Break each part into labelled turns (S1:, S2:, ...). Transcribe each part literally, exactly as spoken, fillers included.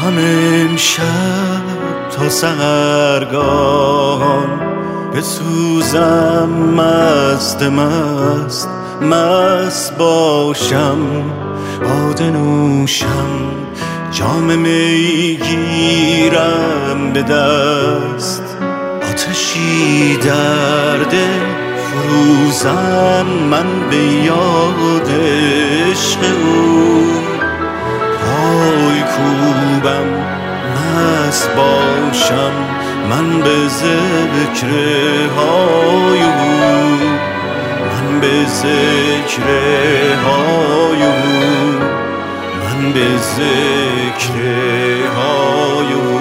S1: هم امشب تا سحرگاهان بسوزم، مست مست مست باشم، باده نوشم، جام می گیرم به دست، آتشی در دل فروزم من به یاد عشق او، پای کوبم مست باشم من به ذکر های او، من به ذکر های او، من به ذکر های او.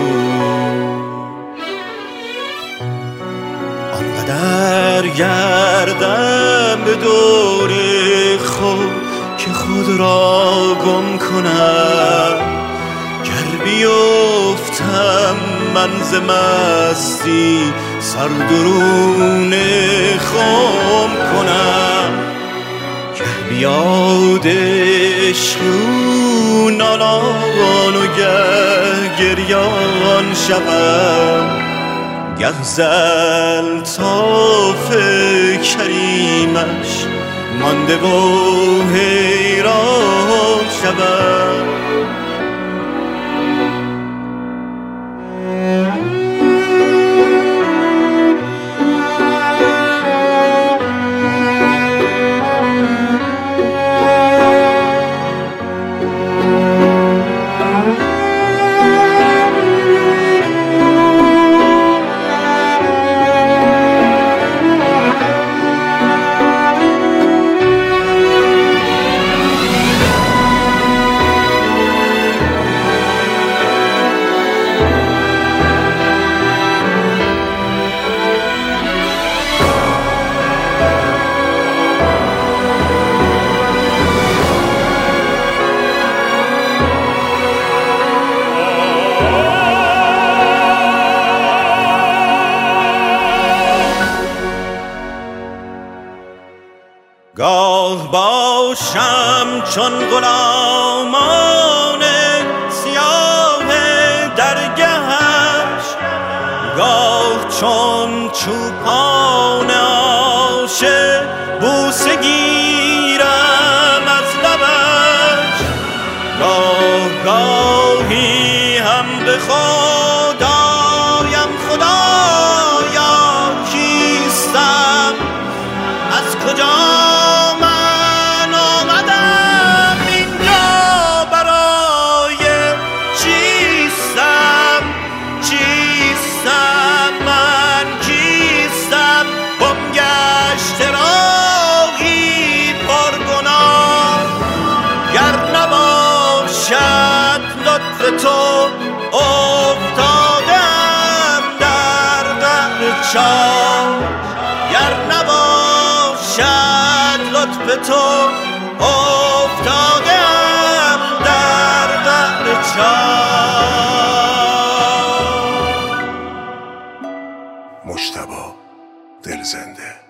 S1: آنقدر گردم به دور خود که خود را گم کنم، گر بیفتم من ز مستی سر درون خم کنم، گه بیاد عشق او نالان و گه گریان شوم، گه ز الطاف کریمش مانده و حیران شوم. گاه باشم چون غلامان سیاه درگهش، گاه چون چوپان عاشق بوسه گیرم از لبش، گاه گاهی هم به خدایم خدایا کیستم، از کجا تو افتادم در قعر چاه، گر نباشد لطف تو افتادم در قعر چاه.
S2: مجتبی دلزنده.